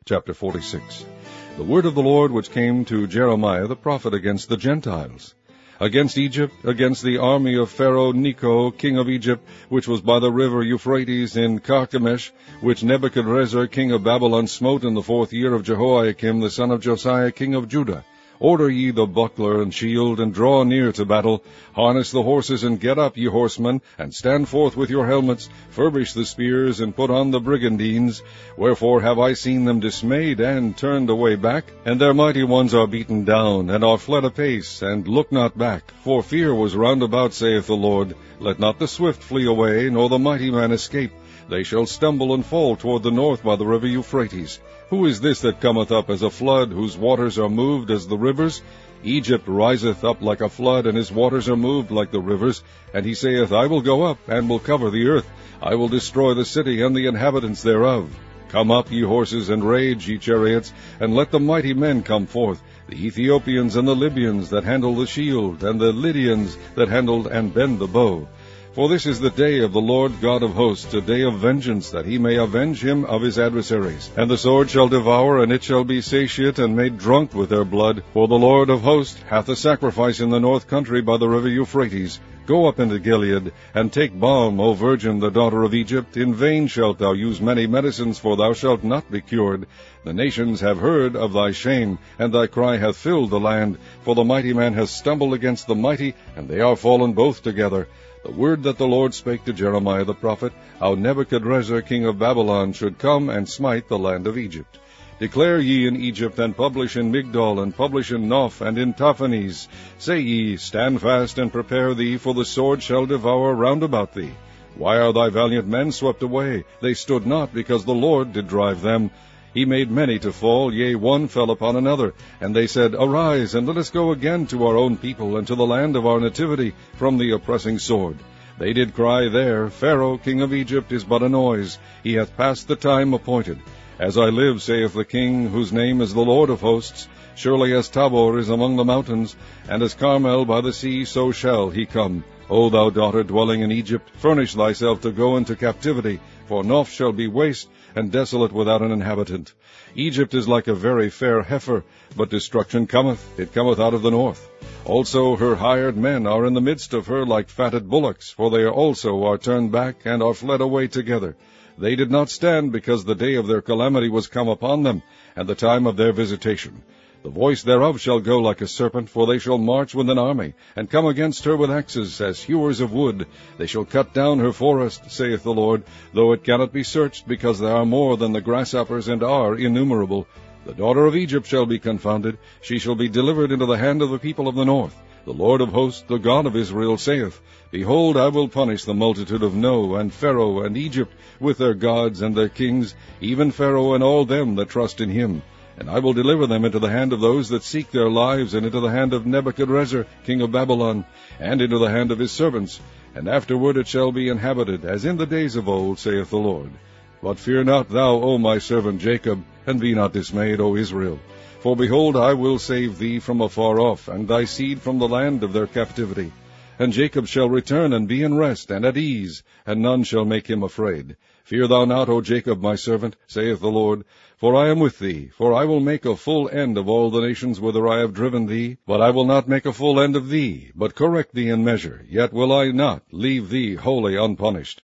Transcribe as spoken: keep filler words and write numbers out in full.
Chapter forty-six. The word of the Lord which came to Jeremiah the prophet against the Gentiles. Against Egypt, against the army of Pharaoh Necho, king of Egypt, which was by the river Euphrates in Carchemish, which Nebuchadrezzar king of Babylon smote in the fourth year of Jehoiakim the son of Josiah king of Judah. Order ye the buckler and shield, and draw near to battle. Harness the horses, and get up, ye horsemen, and stand forth with your helmets. Furbish the spears, and put on the brigandines. Wherefore have I seen them dismayed, and turned away back? And their mighty ones are beaten down, and are fled apace, and look not back. For fear was round about, saith the Lord. Let not the swift flee away, nor the mighty man escape. They shall stumble and fall toward the north by the river Euphrates. Who is this that cometh up as a flood, whose waters are moved as the rivers? Egypt riseth up like a flood, and his waters are moved like the rivers. And he saith, I will go up, and will cover the earth. I will destroy the city and the inhabitants thereof. Come up, ye horses, and rage, ye chariots, and let the mighty men come forth, the Ethiopians and the Libyans that handle the shield, and the Lydians that handle and bend the bow. For this is the day of the Lord God of hosts, a day of vengeance, that he may avenge him of his adversaries. And the sword shall devour, and it shall be satiate, and made drunk with their blood. For the Lord of hosts hath a sacrifice in the north country by the river Euphrates. Go up into Gilead, and take balm, O virgin, the daughter of Egypt. In vain shalt thou use many medicines, for thou shalt not be cured. The nations have heard of thy shame, and thy cry hath filled the land. For the mighty man hath stumbled against the mighty, and they are fallen both together. The word that the Lord spake to Jeremiah the prophet, how Nebuchadrezzar king of Babylon should come and smite the land of Egypt. Declare ye in Egypt, and publish in Migdol, and publish in Noph, and in Taphanes. Say ye, stand fast, and prepare thee, for the sword shall devour round about thee. Why are thy valiant men swept away? They stood not, because the Lord did drive them. He made many to fall, yea, one fell upon another. And they said, Arise, and let us go again to our own people, and to the land of our nativity, from the oppressing sword. They did cry there, Pharaoh king of Egypt is but a noise. He hath passed the time appointed. As I live, saith the King, whose name is the Lord of hosts, surely as Tabor is among the mountains, and as Carmel by the sea, so shall he come. O thou daughter dwelling in Egypt, furnish thyself to go into captivity, for Noph shall be waste, and desolate without an inhabitant. Egypt is like a very fair heifer, but destruction cometh, it cometh out of the north. Also her hired men are in the midst of her like fatted bullocks, for they also are turned back, and are fled away together. They did not stand, because the day of their calamity was come upon them, and the time of their visitation. The voice thereof shall go like a serpent, for they shall march with an army, and come against her with axes, as hewers of wood. They shall cut down her forest, saith the Lord, though it cannot be searched, because there are more than the grasshoppers, and are innumerable. The daughter of Egypt shall be confounded, she shall be delivered into the hand of the people of the north. The Lord of hosts, the God of Israel, saith, Behold, I will punish the multitude of No, and Pharaoh, and Egypt, with their gods and their kings, even Pharaoh and all them that trust in him. And I will deliver them into the hand of those that seek their lives, and into the hand of Nebuchadrezzar king of Babylon, and into the hand of his servants. And afterward it shall be inhabited, as in the days of old, saith the Lord. But fear not thou, O my servant Jacob, and be not dismayed, O Israel. For behold, I will save thee from afar off, and thy seed from the land of their captivity. And Jacob shall return, and be in rest, and at ease, and none shall make him afraid. Fear thou not, O Jacob, my servant, saith the Lord, for I am with thee. For I will make a full end of all the nations whither I have driven thee. But I will not make a full end of thee, but correct thee in measure. Yet will I not leave thee wholly unpunished.